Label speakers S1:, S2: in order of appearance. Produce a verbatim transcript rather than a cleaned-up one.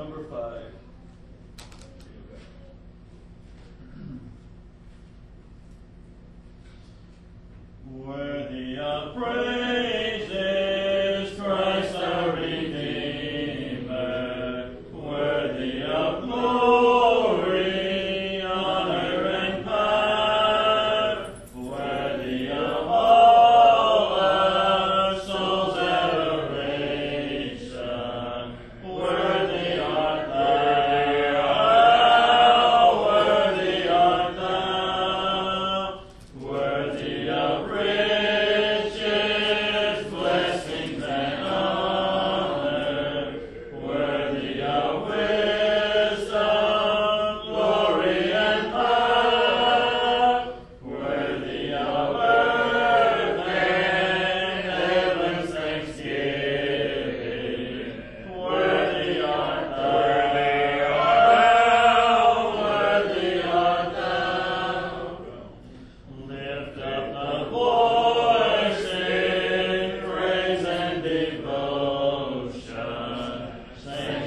S1: number five. Worthy of praises, Christ our Redeemer, worthy of glory, honor, and power, worthy of all our souls' adoration, worthy art thou, worthy art thou, worthy of riches, blessings, and honor, worthy of wisdom, glory, and power, worthy of earth and heaven's thanksgiving, worthy art thou, worthy art thou. Lift up the voice in praise and devotion. Sing